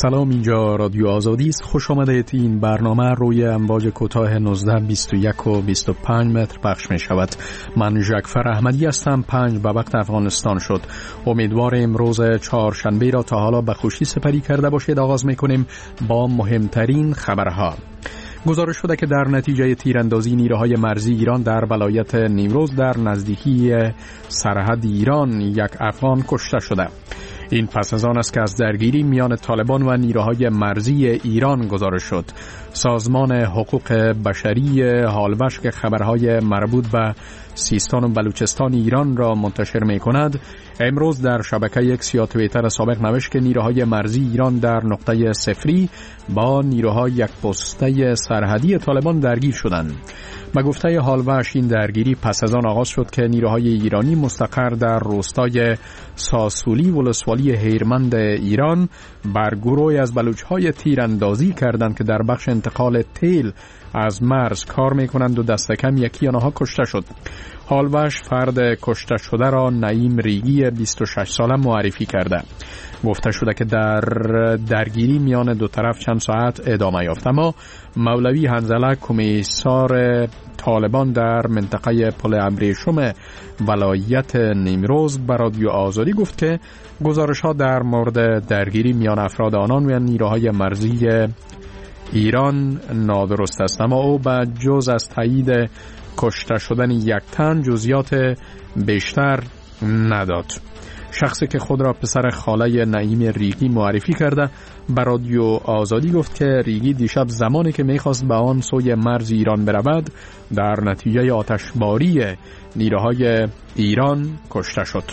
سلام، اینجا رادیو آزادی است. خوش آمدید. این برنامه روی امواج کوتاه 19، 21 و 25 متر پخش می شود. من ژکفر احمدی هستم. 5 به وقت افغانستان شد. امیدوار امروز چهارشنبه را تا حالا به خوشی سپری کرده باشید. آغاز می کنیم با مهمترین خبرها. گزارش شده که در نتیجه تیراندازی نیروهای مرزی ایران در ولایت نیمروز در نزدیکی سرحد ایران یک افغان کشته شده. این پس از آن است که از درگیری میان طالبان و نیروهای مرزی ایران گزارش شد. سازمان حقوق بشری هالوش که خبرهای مربوط به سیستان و بلوچستان ایران را منتشر می کند، امروز در شبکه ایکس یا توییتر سابق نوشت که نیروهای مرزی ایران در نقطه صفری با نیروهای یک پسته سرحدی طالبان درگیر شدند. به گفته هالوش این درگیری پس از آن آغاز شد که نیروهای ایرانی مستقر در روستای ساسولی ولسوالی هیرمند ایران بر گروهی از بلوچ‌های تیراندازی کردند که در بخش انتقال تیل از مرز کار می‌کنند و دست کم یکی آنها کشته شد. هالوش فرد کشته شده را نعیم ریگی 26 ساله معرفی کرده. گفته شده که در درگیری میان دو طرف چند ساعت ادامه یافت، اما مولوی حنظله کمیسار طالبان در منطقه پل ابریشم ولایت نیمروز به رادیو آزادی گفت که گزارش‌ها در مورد درگیری میان افراد آنان و نیروهای مرزی ایران نادرست است، اما او به جز از تایید کشته شدن یک تن جزئیات بیشتر نداد. شخصی که خود را پسر خاله نعیم ریگی معرفی کرده به رادیو آزادی گفت که ریگی دیشب زمانی که میخواست به آن سوی مرز ایران برود در نتیجه آتشباری نیروهای ایران کشته شد.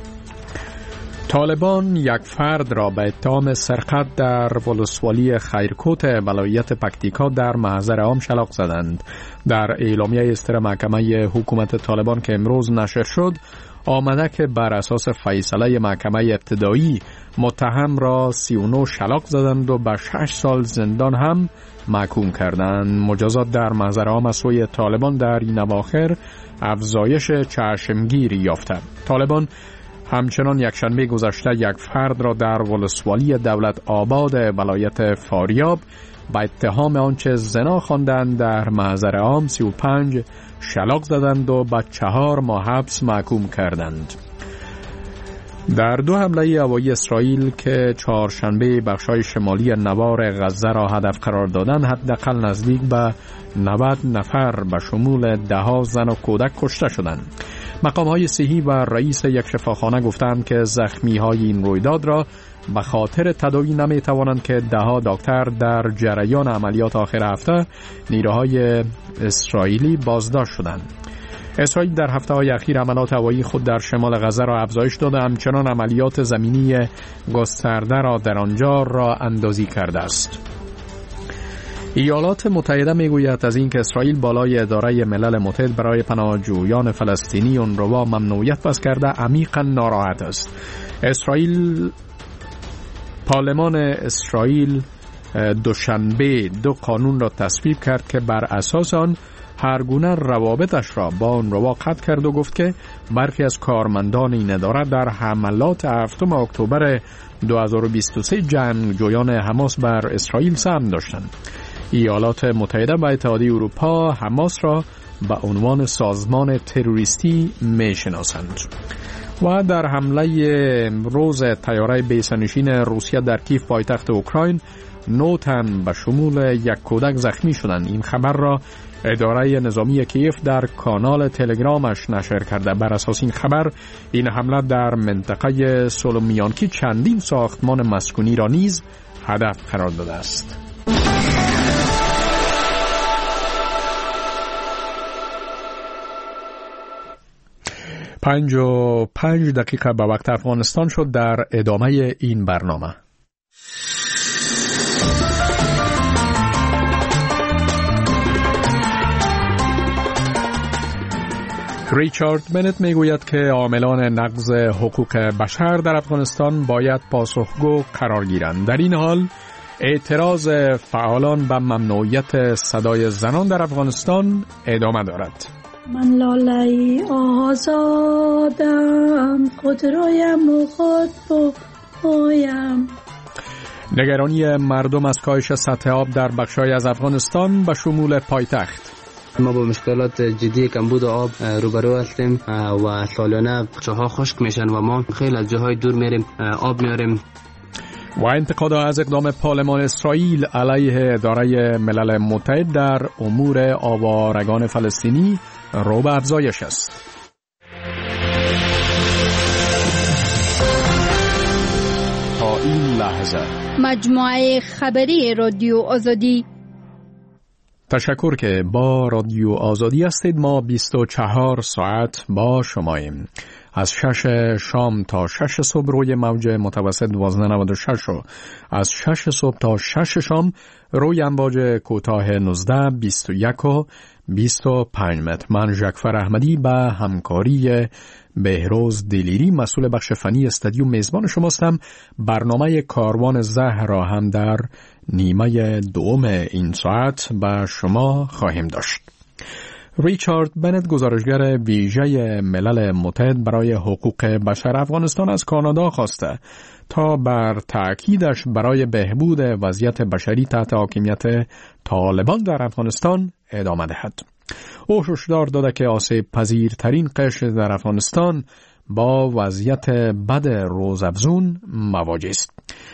طالبان یک فرد را به اتهام سرقت در ولسوالی خیرکوت ولایت پکتیکا در محضر عام شلاق زدند. در اعلامیه اصدار محکمه حکومت طالبان که امروز نشر شد آمده که بر اساس فیصله محکمه ابتدایی متهم را 39 شلاق زدند و به 6 سال زندان هم محکوم کردند. مجازات در محضر عام از سوی طالبان در این اواخر افزایش چشمگیر یافته. طالبان همچنان یکشنبه گذشته یک فرد را در ولسوالی دولت آباد ولایت فاریاب با اتهام آنچه زنا خواندند در محضر عام 35 شلاق زدند و به 4 ماه حبس محکوم کردند. در 2 حمله هوایی اسرائیل که چهارشنبه بخش‌های شمالی نوار غزه را هدف قرار دادند، حداقل نزدیک به 90 نفر به شمول 10 زن و کودک کشته شدند. مقام‌های صحی و رئیس یک شفاخانه گفتند که زخمی‌های این رویداد را به خاطر تداوی نمی‌توانند که 10 دکتر در جریان عملیات آخر هفته نیروهای اسرائیلی بازداشت شدند. اسرائیل در هفته‌های اخیر حملات هوایی خود در شمال غزه را افزایش داده، همچنان عملیات زمینی گسترده را در آنجا راه اندازی کرده است. ایالات متحده میگوید از اینکه اسرائیل بالای اداره ملل متحد برای پناهجویان فلسطینی اونروا ممنوعیت وضع کرده عمیقا ناراحت است. پارلمان اسرائیل دوشنبه 2 قانون را تصویب کرد که بر اساس آن هر گونه روابطش را با اونروا قطع کرد و گفت که برخی از کارمندان این اداره در حملات 7 اکتبر 2023 جنگجویان حماس بر اسرائیل سهم داشتند. ایالات متحده و اتحادیه اروپا حماس را به عنوان سازمان تروریستی میشناسند. و در حمله امروز طیاره بیسه‌نشین روسیه در کیف پایتخت اوکراین 9 تن به شمول یک کودک زخمی شدند. این خبر را اداره نظامی کیف در کانال تلگرامش نشر کرده. بر اساس این خبر این حمله در منطقه سولومیانکی چندین ساختمان مسکونی را نیز هدف قرار داده است. 5 دقیقه به وقت افغانستان شد. در ادامه این برنامه ریچارد بنت میگوید که عاملان نقض حقوق بشر در افغانستان باید پاسخگو قرار گیرند. در این حال اعتراض فعالان به ممنوعیت صدای زنان در افغانستان ادامه دارد. من لاله آزادم، خود رویم و خود پایم. نگرانی مردم از کاهش سطح آب در بخش‌های از افغانستان به شمول پایتخت. ما با مشکلات جدی کمبود آب روبرو هستیم و سالانه چاها خشک میشن و ما خیلی از جاهای دور میریم آب میاریم. و انتقاد از اقدام پارلمان اسرائیل علیه اداره ملل متحد در امور آوارگان فلسطینی رو به افزایش است. تا این لحظه مجموعه خبری رادیو آزادی. تشکر که با رادیو آزادی هستید. ما 24 ساعت با شماییم. از 6 شام تا 6 صبح روی موج متوسط 1296 و از 6 صبح تا 6 شام روی امواج کوتاه 19 21 و 25 متر. من ژکفر احمدی به همکاری بهروز دلیری مسئول بخش فنی استودیو میزبان شماستم. برنامه کاروان زهر را هم در نیمه دوم این ساعت به شما خواهیم داشت. ریچارد بنت گزارشگر ویژه ملل متحد برای حقوق بشر افغانستان از کانادا خواسته تا بر تأکیدش برای بهبود وضعیت بشری تحت حاکمیت طالبان در افغانستان ادامه دهد. او هشدار داده که آسیب پذیرترین قشر در افغانستان با وضعیت بد روزافزون مواجه است.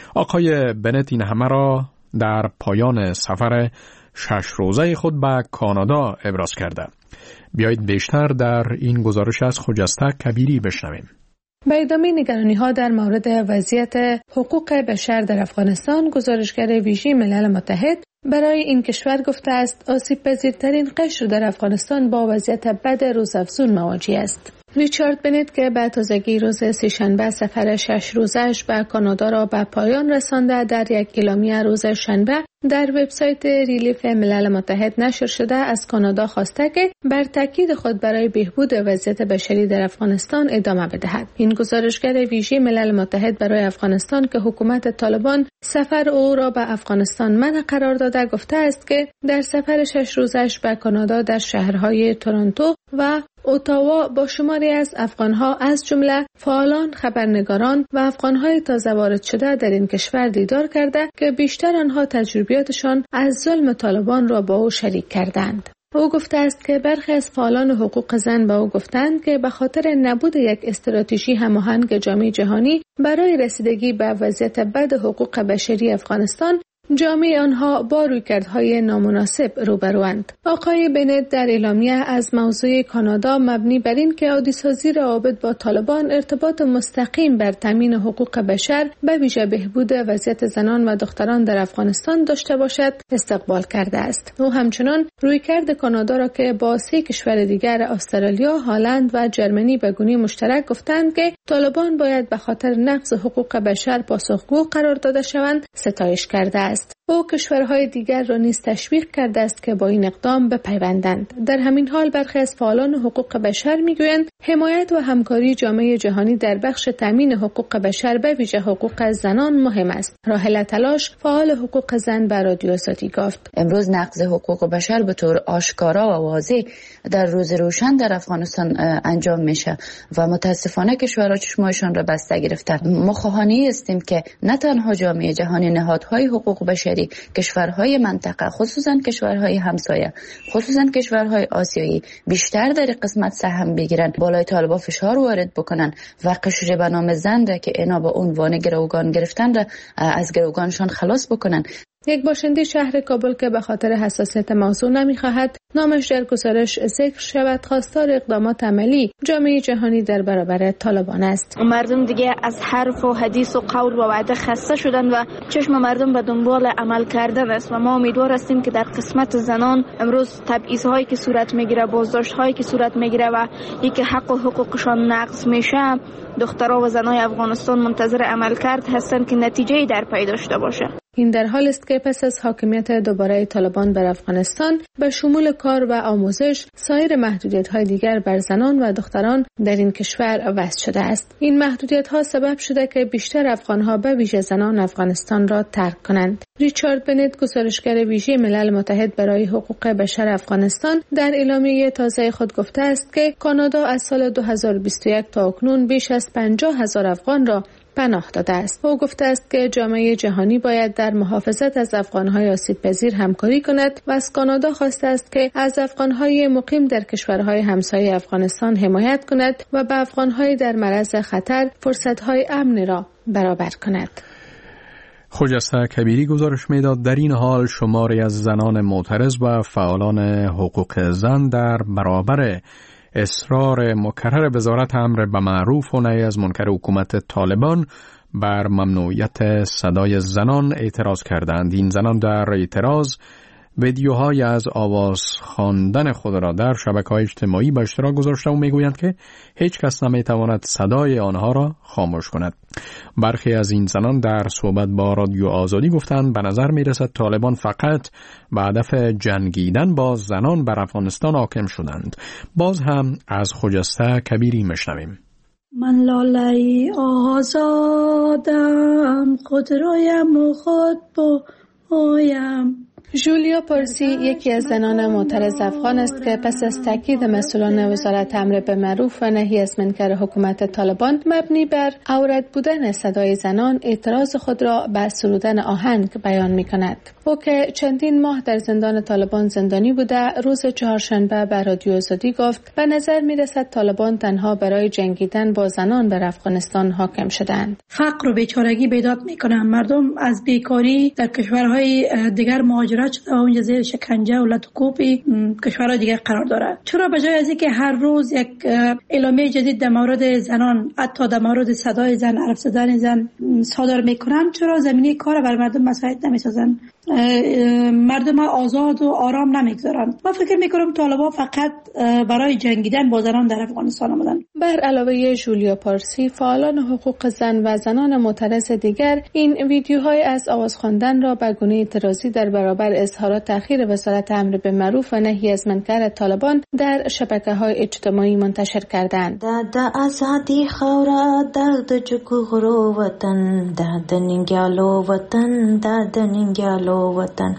آقای بنت این همه را در پایان سفر 6 روزه خود به کانادا ابراز کرده. بیایید بیشتر در این گزارش از خجسته کبیری بشنویم. به ادامه نگرانی‌ها در مورد وضعیت حقوق بشر در افغانستان، گزارشگر ویژه ملل متحد برای این کشور گفته است آسیب پذیرترین قشر در افغانستان با وضعیت بد روزافزون مواجه است. ریچارد بنت که به تازگی روز سه‌شنبه سفر 6 روزش به کانادا را به پایان رسانده، در یک اعلامیه روز شنبه در وبسایت ریلیف ملل متحد نشر شده از کانادا خواسته که بر تاکید خود برای بهبود وضعیت بشری در افغانستان ادامه بدهد. این گزارشگر ویژه ملل متحد برای افغانستان که حکومت طالبان سفر او را به افغانستان منع قرار داده گفته است که در سفر 6 روزش به کانادا در شهرهای تورنتو و اتاوا با شماری از افغانها از جمله فعالان، خبرنگاران و افغانهای تازه وارد شده در این کشور دیدار کرده که بیشتر آنها تجربیاتشان از ظلم طالبان را با او شریک کردند. او گفته است که برخی از فعالان حقوق زن با او گفتند که به خاطر نبود یک استراتژی هماهنگ جامعه جهانی برای رسیدگی به وضعیت بد حقوق بشری افغانستان، جامعه آنها با رویکردهای نامناسب روبروند. آقای بنت در اعلامیه از موضوع کانادا مبنی بر این که عادی‌سازی روابط با طالبان ارتباط مستقیم بر تامین حقوق بشر به ویژه بهبود وضعیت زنان و دختران در افغانستان داشته باشد استقبال کرده است. او همچنان رویکرد کانادا را که با 3 کشور دیگر استرالیا، هلند و جرمنی به گونه مشترک گفتند که طالبان باید به خاطر نقض حقوق بشر پاسخگو قرار داده شوند ستایش کرده است. او کشورهای دیگر را نیز تشویق کرده است که با این اقدام بپیوندند. در همین حال برخی از فعالان حقوق بشر میگویند حمایت و همکاری جامعه جهانی در بخش تامین حقوق بشر به ویژه حقوق زنان مهم است. راحله تلاش، فعال حقوق زن، به رادیو آزادی گفت امروز نقض حقوق بشر به طور آشکارا و واضح در روز روشن در افغانستان انجام میشه و متاسفانه کشورها چشمایشان را بسته گرفتند. ما خواهانی هستیم که نه تنها جامعه جهانی، نهادهای حقوق بشری، کشورهای منطقه، خصوصا کشورهای همسایه، خصوصا کشورهای آسیایی بیشتر در قسمت سهم بگیرن، بالای طالبان فشار وارد بکنن و قشر به نام زن را که اینا با عنوان گروگان گرفتن را از گروگانشان خلاص بکنن. یک باشنده شهر کابل که به خاطر حساسیت موضوع نمی‌خواهد نامش در گزارش ذکر شود، خواستار اقدامات عملی جامعه جهانی در برابر طالبان است. مردم دیگه از حرف و حدیث و قول و وعده خسته شدن و چشم مردم به دنبال عمل کردن است و ما امیدوار هستیم که در قسمت زنان امروز تبعیض‌هایی که صورت میگیره، بازداشت‌هایی که صورت میگیره و یکی حق و حقوقشان نقض میشه، دخترها و زنای افغانستان منتظر عملکرد هستند که نتیجه‌ای در پی داشته باشه. این در حال است که پس از حاکمیت دوباره طالبان بر افغانستان به شمول کار و آموزش، سایر محدودیت‌های دیگر بر زنان و دختران در این کشور وضع شده است. این محدودیت‌ها سبب شده که بیشتر افغان‌ها به ویژه زنان افغانستان را ترک کنند. ریچارد بنت گزارشگر ویژه ملل متحد برای حقوق بشر افغانستان در اعلامیه تازه خود گفته است که کانادا از سال 2021 تا اکنون بیش از 50,000 افغان را پناه داده است. او گفته است که جامعه جهانی باید در محافظت از افغان‌های آسیب‌پذیر همکاری کند و از کانادا خواسته است که از افغان‌های مقیم در کشورهای همسایه افغانستان حمایت کند و به افغان‌های در معرض خطر فرصت‌های امن را برابر کند. خجسته کبیری گزارش میداد در این حال شماری از زنان معترض و فعالان حقوق زن در برابر اصرار مکرر وزارت امر به معروف و نهی از منکر حکومت طالبان بر ممنوعیت صدای زنان اعتراض کردند. این زنان در اعتراض ویدیوهای از آواز خواندن خود را در شبکه‌های اجتماعی به اشتراک گذاشته و میگویند که هیچ کس نمیتواند صدای آنها را خاموش کند. برخی از این زنان در صحبت با رادیو آزادی گفتند به نظر میرسد طالبان فقط به هدف جنگیدن با زنان بر افغانستان حاکم شدند. باز هم از خجسته کبیری میشنویم. من لاله آزادم، خود رویم و خود بویم. ژولیا پارسی یکی از زنان معترض افغان است که پس از تاکید مسئولان وزارت امر به معروف و نهی از منکر حکومت طالبان مبنی بر عورت بودن صدای زنان اعتراض خود را به سرودن آهنگ بیان می کند. او که چندین ماه در زندان طالبان زندانی بوده روز چهارشنبه به رادیو آزادی گفت به نظر می رسد طالبان تنها برای جنگیدن با زنان بر افغانستان حاکم شدند. فقر و بیچارگی بیداد می کنند. مردم از بیکاری در کشورهای دیگر مهاجرت شده و اونجا زیر شکنجه و لطکوب کشورهای دیگر قرار دارد. چرا به جای از اینکه هر روز یک اعلامیه جدید در مورد زنان، حتی در مورد صدای زن، حرف زدن زن صادر میکنن، چرا زمینه کار بر مردم مساعد نمیسازن؟ مردم آزاد و آرام نمیگذارن. من فکر میکنم طالبان فقط برای جنگیدن با زنان در افغانستان آمدن. بر علاوه ژولیا پارسی، فعالان حقوق زن و زنان معترض دیگر این ویدیوهای از آواز خواندن را به گونه اعتراضی در برابر اظهارات تأخیر وزارت امر به معروف و نهی از منکر طالبان در شبکه‌های اجتماعی منتشر کردند. د آزادی خورا د جګړو وطن د ننګیالو وطن د ننګیالو وطن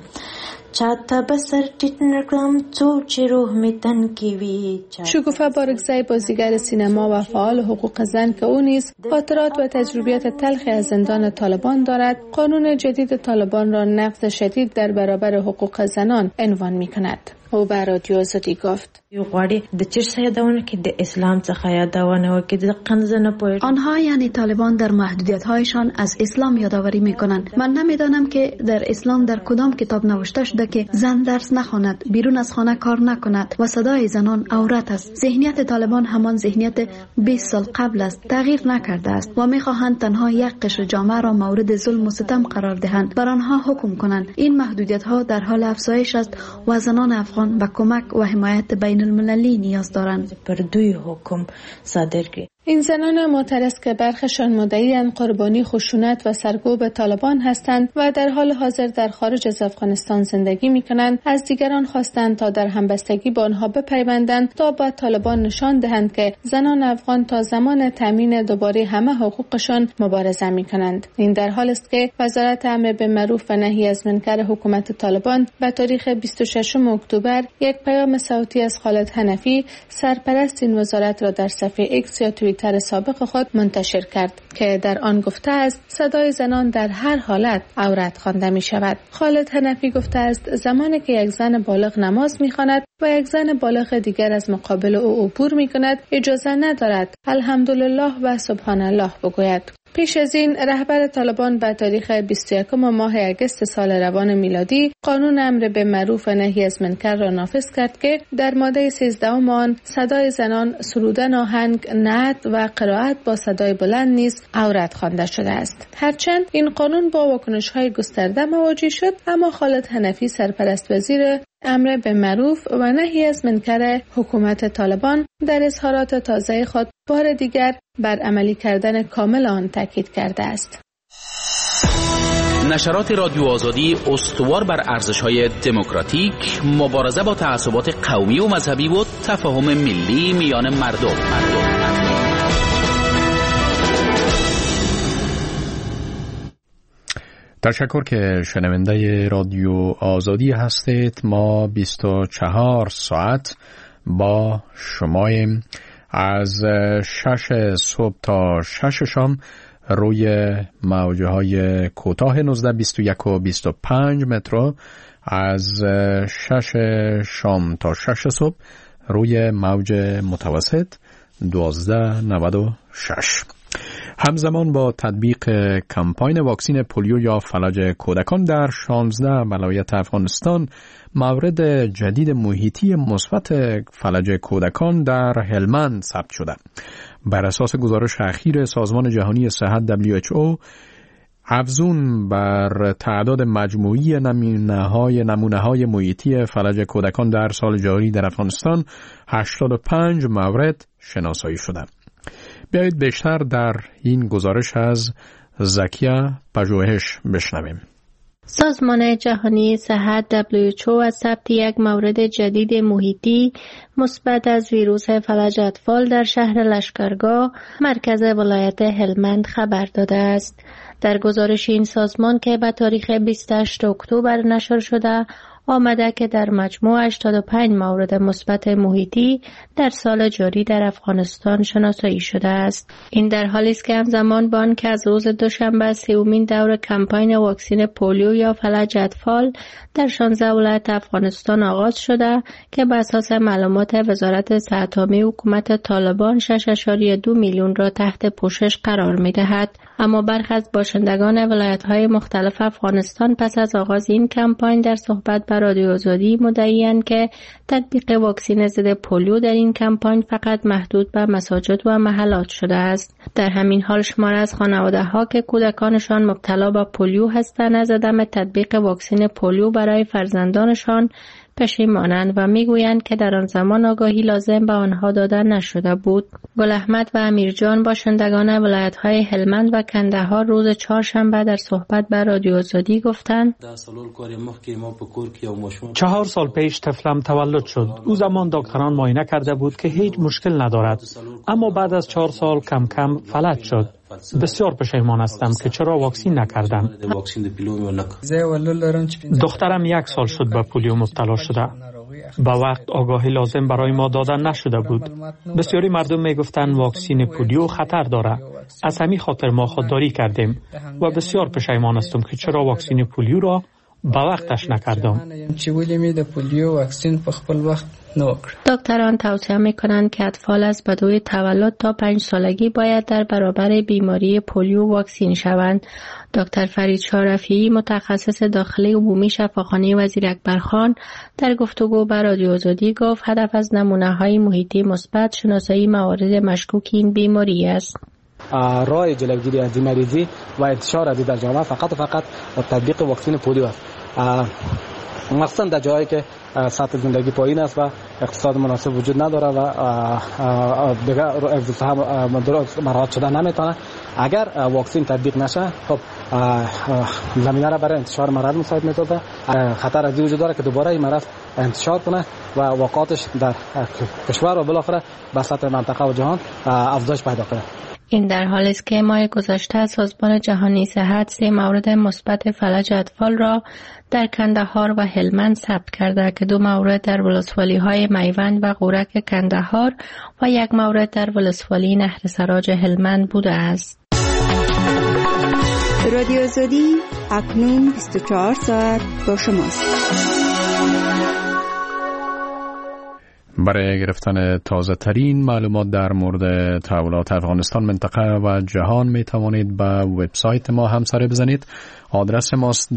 چاته بسر ټیټ نکړم څو چې روح می تن کې وي. شکوفه بارکزی بازیگر سینما و فعال حقوق زن که او نیز خاطرات و تجربیات تلخی از زندان طالبان دارد، قانون جدید طالبان را نقض شدید در برابر حقوق زنان عنوان می کند. او به رادیو آزادی گفت یو غواړي د چرس یادونه کې د اسلام څخه یادونه وکړي د قنز نه پوهیږي. آنها یعنی طالبان در محدودیت‌هایشان از اسلام یادآوری می‌کنند. من نمی‌دانم که در اسلام در کدام کتاب نوشته شده که زن درس نخواند، بیرون از خانه کار نکند و صدای زنان عورت است. ذهنیت طالبان همان ذهنیت 20 سال قبل است، تغییر نکرده است و می‌خواهند تنها یک قشر جامعه را مورد ظلم و ستم قرار دهند، بر آنها حکم کنند. این محدودیت‌ها در حال افزایش است و زنان افغان به کمک و حمایت بین المللی نیاز دارند. پر دوی حکم صادر کړي. این زنان معترض که برخشان مدعی‌اند قربانی خشونت و سرکوب طالبان هستند و در حال حاضر در خارج از افغانستان زندگی می‌کنند، از دیگران خواستند تا در همبستگی با آنها بپیوندند تا به طالبان نشان دهند که زنان افغان تا زمان تامین دوباره همه حقوقشان مبارزه می‌کنند. این در حال است که وزارت امر به معروف و نهی از منکر حکومت طالبان به تاریخ 26 اکتبر یک پیام صوتی از خالد حنفی، سرپرست این وزارت را در صفحه ایکس یا توییتر سابق خود منتشر کرد که در آن گفته است صدای زنان در هر حالت عورت خوانده می شود. خالد حنفی گفته است زمانی که یک زن بالغ نماز می خواند و یک زن بالغ دیگر از مقابل او عبور می کند، اجازه ندارد الحمدلله و سبحان الله بگوید. پیش از این رهبر طالبان به تاریخ 21 ماه اگست سال روان میلادی قانون امر به معروف و نهی از منکر را نافذ کرد که در ماده 13 آن صدای زنان، سرودن آهنگ، نعت و قرائت با صدای بلند نیز عورت خوانده شده است. هرچند این قانون با واکنش‌های گسترده مواجه شد، اما خالد حنفی سرپرست وزیر امر به معروف و نهی از منکر حکومت طالبان در اظهارات تازه خود بار دیگر بر عملی کردن کامل آن تاکید کرده است. نشرات رادیو آزادی استوار بر ارزش‌های دموکراتیک، مبارزه با تعصبات قومی و مذهبی و تفاهم ملی میان مردم. تشکر که شنونده رادیو آزادی هستید. ما 24 ساعت با شماییم، از 6 صبح تا 6 شام روی موجه های کوتاه 1921 و 25 متر از 6 شام تا 6 صبح روی موج متوسط 1296. همزمان با تطبیق کمپاین واکسین پولیو یا فلج کودکان در 16 ولایت افغانستان، مورد جدید محیطی مثبت فلج کودکان در هلمند ثبت شده. بر اساس گزارش اخیر سازمان جهانی صحت WHO، افزون بر تعداد مجموعی نمونه‌های محیطی فلج کودکان در سال جاری در افغانستان 85 مورد شناسایی شده. بیایید بیشتر در این گزارش از زکیه پژوهش بشنویم. سازمان جهانی صحت WHO از ثبت یک مورد جدید محیطی مثبت از ویروس فلج اطفال در شهر لشکرگاه مرکز ولایت هلمند خبر داده است. در گزارش این سازمان که به تاریخ 28 اکتبر نشر شده آمده که در مجموع 85 مورد مثبت محیطی در سال جاری در افغانستان شناسایی شده است. این در حالی است که همزمان با آنکه از روز دوشنبه 30مین دور کمپاین واکسین پولیو یا فلج اطفال در 16 ولایت افغانستان آغاز شده که بر اساس معلومات وزارت صحت عامه حکومت طالبان 6.2 میلیون را تحت پوشش قرار می‌دهد. اما برخی از باشندگان ولایت‌های مختلف افغانستان پس از آغاز این کمپاین در صحبت با رادیو آزادی مدعی‌اند که تطبیق واکسین ضد پولیو در این کمپاین فقط محدود به مساجد و محلات شده است. در همین حال شمار از خانواده‌ها که کودکانشان مبتلا به پولیو هستند از عدم تطبیق واکسین پولیو برای فرزندانشان پشیمانند و میگویند که در آن زمان آگاهی لازم به آنها داده نشده بود. گل احمد و امیرجان باشندگان ولایت‌های هلمند و کندهار روز چهارشنبه در صحبت با رادیو آزادی گفتند 4 سال پیش طفلم تولد شد. او زمان دکتران معاینه کرده بود که هیچ مشکل ندارد، اما بعد از 4 سال کم کم فلج شد. بسیار پشیمان هستم که چرا واکسین نکردم. دخترم 1 سال شد به پولیو مبتلا شده. با وقت آگاهی لازم برای ما دادن نشده بود. بسیاری مردم میگفتند واکسین پولیو خطر داره. از همین خاطر ما خودداری کردیم و بسیار پشیمان هستم که چرا واکسین پولیو را با وقتش نکردم. دکتران توصیه میکنند که اطفال از بدوی تولد تا 5 سالگی باید در برابر بیماری پولیو واکسین شوند. دکتر فرید شارفی متخصص داخلی عمومی شفاخانه وزیر اکبرخان در گفتگو با رادیو آزادی گفت هدف از نمونه‌های محیطی مثبت شناسایی موارد مشکوک این بیماری است. راه جلوگیری از بیماریزی و انتشار از در جامعه فقط با تطبیق واکسن پولیو است. مخصوصا در جایی که سطح زندگی پایین است و اقتصاد مناسب وجود نداره و دیگر مراحت شده نمیتونه. اگر واکسن تطبیق نشه خب زمینه را برای انتشار مرض مساعد میسازه. خطر از وجود داره که دوباره این مرض انتشار کنه و واقعاتش در کشور و بالاخره به سطح منطقه و جهان افزایش پیدا کنه. این در حالی است که ماه گذشته سازمان جهانی صحت 3 مورد مثبت فلج اطفال را در کندهار و هلمند ثبت کرده که 2 مورد در ولسوالی‌های میوند و غورک کندهار و 1 مورد در ولسوالی نهر سراج هلمند بوده است. رادیو آزادی اکنون 24 ساعت با شماست. برای گرفتن تازه ترین معلومات در مورد تحولات افغانستان، منطقه و جهان می توانید به وبسایت ما همسره بزنید. آدرس ماست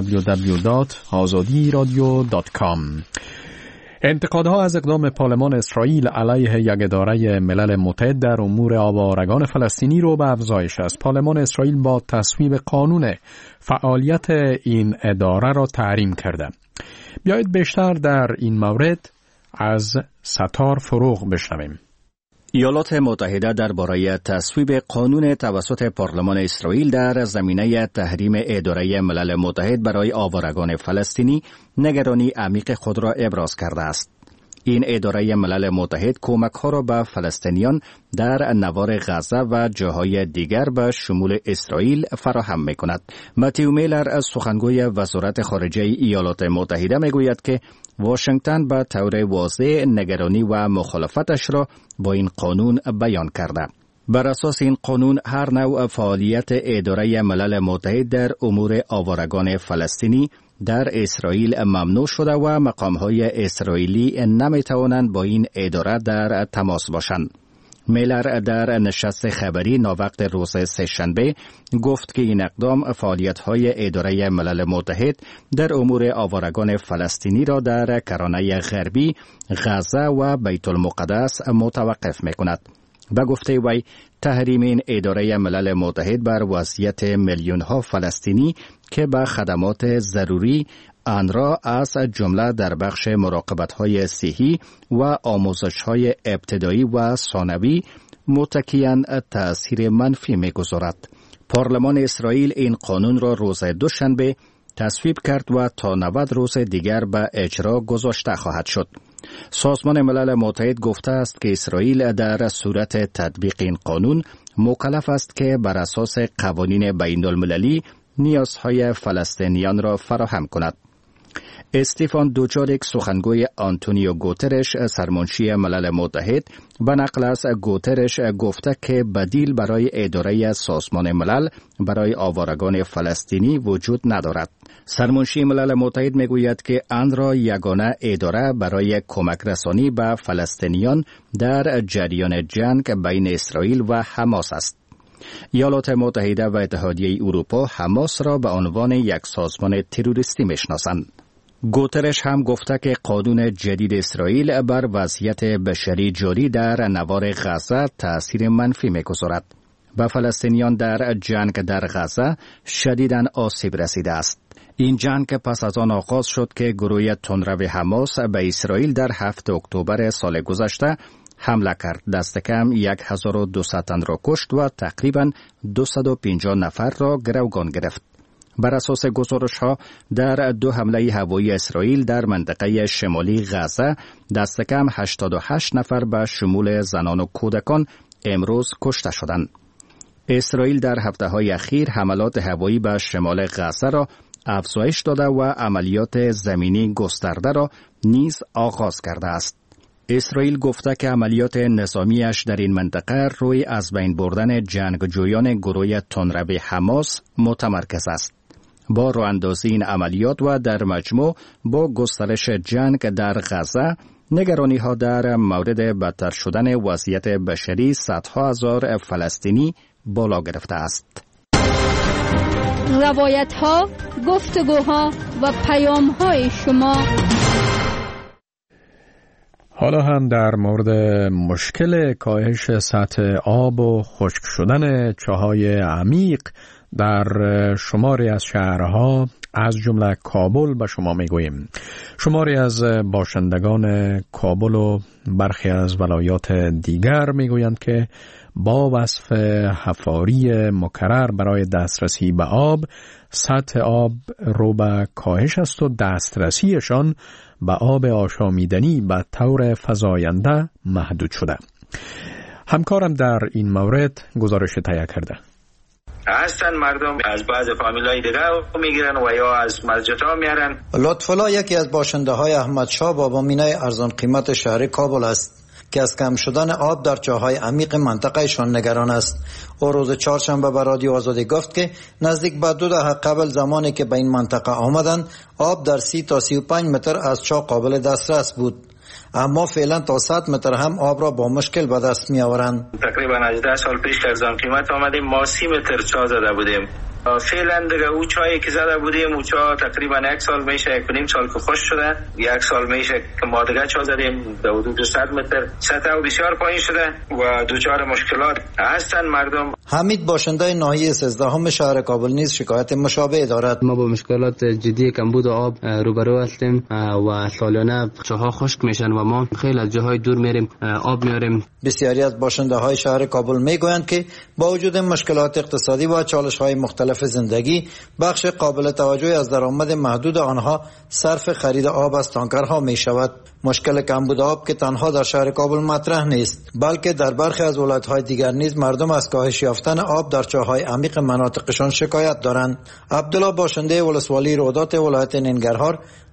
www.azadiradio.com. انتقادها از اقدام پارلمان اسرائیل علیه یک اداره ملل متحد در امور آوارگان فلسطینی رو به افزایش است. پارلمان اسرائیل با تصویب قانون فعالیت این اداره را تحریم کرده. بیایید بیشتر در این مورد از ستار فروغ بشنویم. ایالات متحده درباره تصویب قانون توسط پارلمان اسرائیل در زمینه تحریم اداره ملل متحد برای آوارگان فلسطینی نگرانی عمیق خود را ابراز کرده است. این اداره ملل متحد کمک‌ها را به فلسطینیان در نوار غزه و جاهای دیگر به شمول اسرائیل فراهم می‌کند. متیو میلر از سخنگوی وزارت خارجه ایالات متحده می‌گوید که واشنگتن به طور واضح نگرانی و مخالفتش را با این قانون بیان کرده. بر اساس این قانون هر نوع فعالیت اداره ملل متحد در امور آوارگان فلسطینی در اسرائیل ممنوع شده و مقامهای اسرائیلی نمیتوانند با این اداره در تماس باشند. میلر در نشست خبری ناوقت روز سه‌شنبه گفت که این اقدام فعالیت‌های اداره ملل متحد در امور آوارگان فلسطینی را در کرانه غربی، غزه و بیت المقدس متوقف می‌کند. و گفته وی تحریم این اداره ملل متحد بر وضعیت میلیون‌ها فلسطینی که به خدمات ضروری آنرا از جمله در بخش مراقبت‌های صحی و آموزش‌های ابتدایی و ثانوی متکیاً تأثیر منفی می‌گذارد. پارلمان اسرائیل این قانون را روز دوشنبه تصویب کرد و تا 90 روز دیگر به اجرا گذاشته خواهد شد. سازمان ملل متحد گفته است که اسرائیل در صورت تطبیق این قانون مکلف است که بر اساس قوانین بین المللی نیازهای فلسطینیان را فراهم کند. استیفان دوجاریک سخنگوی آنتونیو گوترش سرمنشی ملل متحد به نقل از گوترش گفته که بدیل برای اداره سازمان ملل برای آوارگان فلسطینی وجود ندارد. سرمنشی ملل متحد میگوید که آن را یگانه اداره برای کمک رسانی به فلسطینیان در جریان جنگ بین اسرائیل و حماس است. ایالات متحده و اتحادیه اروپا حماس را به عنوان یک سازمان تروریستی میشناسند. گوترش هم گفته که قانون جدید اسرائیل بر وضعیت بشری جاری در نوار غزه تأثیر منفی می‌گذارد. به فلسطینیان در جنگ در غزه شدیداً آسیب رسیده است. این جنگ پس از آن آغاز شد که گروه تندرو حماس به اسرائیل در 7 اکتبر سال گذشته حمله کرد. دست کم 1200 تن را کشت و تقریباً 250 نفر را گروگان گرفت. بر اساس گزارش‌ها در 2 حمله هوایی اسرائیل در منطقه شمالی غزه دست کم 88 نفر به شمول زنان و کودکان امروز کشته شدند. اسرائیل در هفته‌های اخیر حملات هوایی به شمال غزه را افزایش داده و عملیات زمینی گسترده را نیز آغاز کرده است. اسرائیل گفته که عملیات نظامیش در این منطقه روی از بین بردن جنگجویان گروه تندرو حماس متمرکز است. با راه‌اندازی این عملیات و در مجموع با گسترش جنگ در غزه، نگرانی‌ها در مورد بدتر شدن وضعیت بشری صدها هزار فلسطینی بالا گرفته است. روایت‌ها، گفتگوها و پیام‌های شما. حالا هم در مورد مشکل کاهش سطح آب و خشک شدن چاهای عمیق در شماری از شهرها از جمله کابل به شما میگوییم. شماری از باشندگان کابل و برخی از ولایات دیگر میگویند که با وصف حفاری مکرر برای دسترسی به آب، سطح آب رو به کاهش است و دسترسیشان به آب آشامیدنی به طور فزاینده محدود شده. همکارم در این مورد گزارش تهیه کرده. هستن مردم از بعض فامیلای دیگه میگیرن و یا از مسجد ها میارن. لطفالله یکی از باشنده های احمدشاه بابا مینای ارزان قیمت شهر کابل است که از کم شدن آب در چاهای عمیق منطقه شان نگران است. او روز چهارشنبه به رادیو آزادی گفت که نزدیک به 2 دهه قبل زمانی که به این منطقه آمدند آب در 30 تا 35 متر از چاه قابل دسترس بود، اما فعلا تا 100 متر هم آب را با مشکل به دست می آورند. تقریبا 18 سال پیش که ارزان قیمت آمدیم ما 30 متر چاه زده بودیم. فعلا دیگه او چایی که زده بودیم او چاه تقریبا 1 سال میشه 1.5 سال که خوش شده. 1 سال میشه که ما دیگه چاه زدیم به حدود 100 متر. سطح او بسیار پایین شده و دچار مشکلات هستن مردم. حمید باشنده ناحیه 13 شهر کابل نیز شکایت مشابه دارد. ما با مشکلات جدی کمبود آب روبرو هستیم و سالانه چاها خشک میشن و ما خیلی از جاهای دور میریم آب میاریم. بسیاری از باشنده های شهر کابل میگویند که با وجود مشکلات اقتصادی و چالش های مختلف زندگی، بخش قابل توجهی از درآمد محدود آنها صرف خرید آب از تانکرها می شود. مشکل کمبود آب که تنها در شهر کابل مطرح نیست، بلکه در برخی از ولایت‌های دیگر نیز مردم از کاهش یافتن آب در چاهای عمیق مناطقشان شکایت دارند. عبدالله باشنده ولسوالی رودات ولایت ننگرهار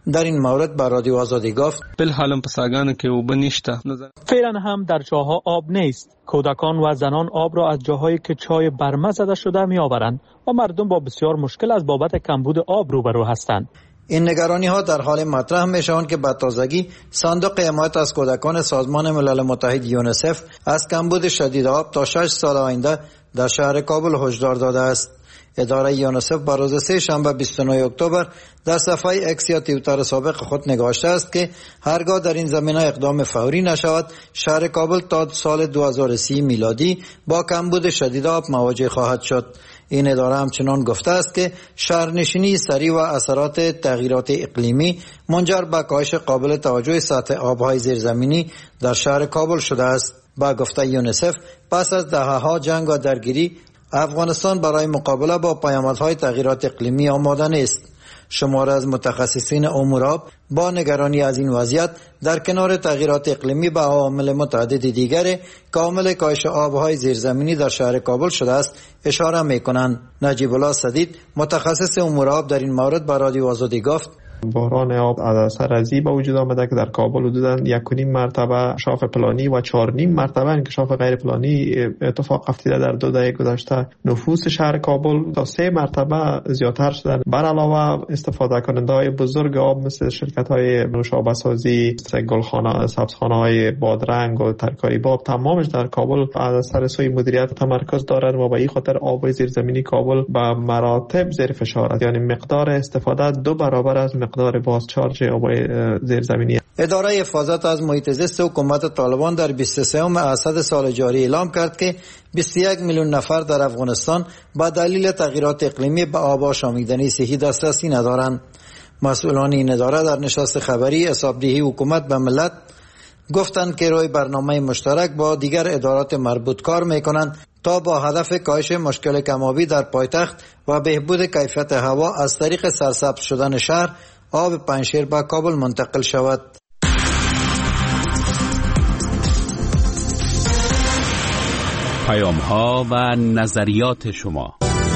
در این مورد به رادیو آزادی گفت بالحالم پساگان که او بنیشته فعلا هم در چاه‌ها آب نیست. کودکان و زنان آب را از جاهایی که چای برمه زده شده می آورند و مردم با بسیار مشکل از بابت کمبود آب روبرو هستند. این نگرانی ها در حال مطرح می شوند که به تازگی صندوق حمایت از کودکان سازمان ملل متحد یونیسف از کمبود شدید آب تا 6 سال آینده در شهر کابل هشدار داده است. اداره یونیسف با روز 3 شنبه 29 اکتبر در صفحه اکس یا توییتر سابق خود نگاشته است که هرگاه در این زمینه اقدام فوری نشود، شهر کابل تا سال 2030 میلادی با کمبود شدید آب مواجه خواهد شد. این اداره همچنان گفته است که شهرنشینی سریع و اثرات تغییرات اقلیمی منجر به کاهش قابل توجه سطح آبهای زیرزمینی در شهر کابل شده است. با گفته یونیسف پس از دهه‌ها جنگ و درگیری، افغانستان برای مقابله با پیامدهای تغییرات اقلیمی آماده نیست. شمار از متخصصین امور آب با نگرانی از این وضعیت در کنار تغییرات اقلیمی به عوامل متعدد دیگر کامل کاهش آبهای زیرزمینی در شهر کابل شده است اشاره می‌کنند. نجیب الله سدید متخصص امور آب در این مورد به رادیو آزادی گفت بحران آب از اثر از به وجود آمده که در کابل حدوداً 1.5 مرتبه انکشاف پلانی و 4.5 مرتبه انکشاف غیر پلانی اتفاق افتاده در 2 دهه گذشته. نفوس شهر کابل تا 3 مرتبه زیادتر شده. بر علاوه استفاده کننده های بزرگ آب مثل شرکت های نوشابه سازی، گلخانه، سبزخانه های بادرنگ و ترکاری باب تمامش در کابل از اثر سوء مدیریت تمرکز دارد و به این خاطر آب زیرزمینی کابل به مراتب زیر فشار است. یعنی مقدار استفاده 2 برابر از مقدار بازچارج آب زیرزمینی. اداره حفاظت از محیط زیست حکومت طالبان در 23 اسد سال جاری اعلام کرد که 21 میلیون نفر در افغانستان با دلیل تغییرات اقلیمی به آب آشامیدنی صحی دسترسی ندارند. مسئولان این اداره در نشست خبری حسابدهی حکومت به ملت گفتند که روی برنامه مشترک با دیگر ادارات مربوط کار میکنند تا با هدف کاهش مشکل کم‌آبی در پایتخت و بهبود کیفیت هوا از طریق سرسبز شدن شهر آب پنجشیر به کابل منتقل شود. پیام‌ها و نظریات شما.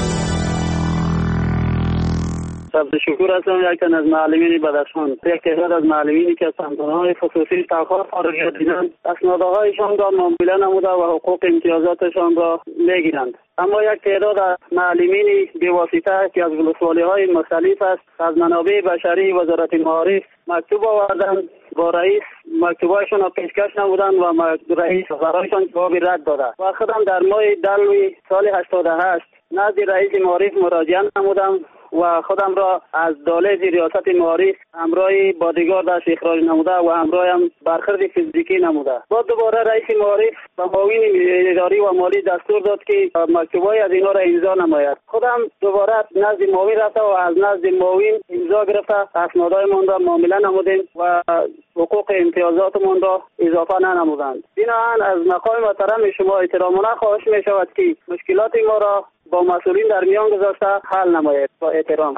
سبز شکور هستم، یک تن از معلمین بدخشان. یک تعداد از معلمینی که از سامانه‌های خصوصی تقاضا فارغیت دیدند اسناده‌هایشان را معامله نموده و حقوق امتیازاتشان را میگیرند. اما یک تعداد از معلمین بی‌واسطه که از ولسوالی‌های مختلف است از منابع بشری وزارت معارف مکتوب آوردند، با رئیس مکتوبایشان را پیشکش نمودند و رئیس برایشان جواب رد داده و خودم در ماه دلو سال 88 نزد رئیس معارف مراجعه نمودم و خودم را از دالز ریاست معارف همراه بادیگارد اخراج نموده و همراه هم برخورد فیزیکی نموده. بعد دوباره رئیس معارف و معاون اداری و مالی دستور داد که مکتوبای از اینا را امضا نماید. خودم دوباره نزد معاون رفته و از نزد معاون امضا گرفته اسنادهایمان را معامله نمودیم و حقوق امتیازاتمان را اضافه ننمودند. بنابراین از مقام محترم شما احترامانه خواهش می شود که مشکلات ما را با مسئولین در میان گذاشته حل نماید. با احترام.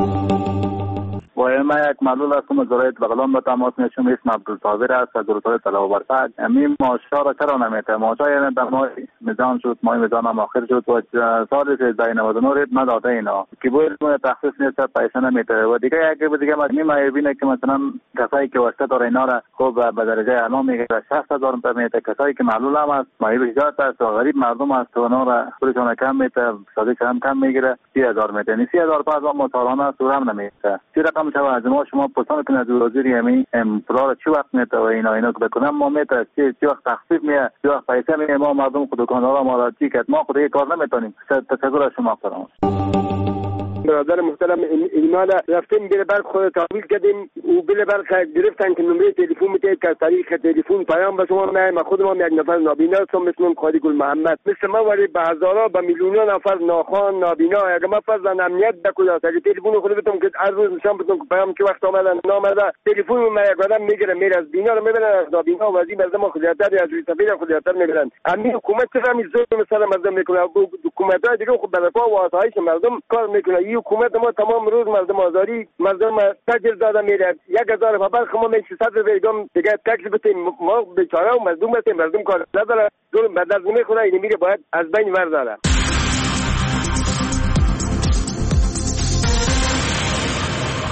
و ما یک معلول هستم از ولایت بغلان به تماس میشم. اسم عبدالصابر است از روستای طلب برفت. همین معاشا را چرا نمیده؟ معاشا یعنی در ماه میزان شد، ماه میزان هم آخر شد و سال 99 رید نداده اینا که باید تخصیص نیست، پیسه نمیده. و دیگه دیگه ما میبینه که مثلا کسایی که واسطه داره اینا را خوب به درجه اعلا میگیره 60000 میده. کسایی که معلول هم است مایه بجات است و غریب مردم است و اونا را خودشون کم میده، سازی کم میگیره 30000 میده. یعنی 30000 پس ما سالانه سورم نمیده. چی رقم از شما پرسان کنید از وزیر همین پولار چی وقت میته و اینا که بکنم ما میته چی وقت تخفیف میه چی وقت پیسه میه ما مردم خود دکاندارا ما را چی کرد ما خود کار نمیتونیم. تشکر از شما کنم. برادر محترم ایمان رفتیم بله برق خود تحویل کردیم و بله برق گرفتن که نمره تلفن میده که طریق تلفن پیام به شما میایم. خودم یک نفر نابینا هستم اسمم قاضی گل محمد. مثل ما ولی به هزارها به میلیونها نفر ناخوان نابینا اگه ما فرضاً امنیت بکجاست اگه تلفن خود بتونم که هر روز نشان بدم که پیام که وقت آمدن نامده تلفن ما یک آدم میگیره میره از بینا رو میبرن از نابینا و از این مردم خودیاتر از روی سفید خودیاتر میبرن. همین حکومت چرا می ظلم مثلا مردم میکنه؟ حکومت‌های دیگه خود برپا و آسایش مردم کار میکنه. این حکومت ما تمام روز مردم آزاری مردم تاجر داده میره 1000 خبر خما می 600 روپیه دیگه تکس بتیم ما بیچاره و مردم هستیم مردم کار نداره ظلم به دست نمیخوره. این میگه باید از بین برداره.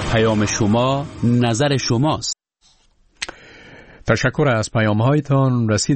پیام شما نظر شماست. تشکر از پیام هایتان. رسید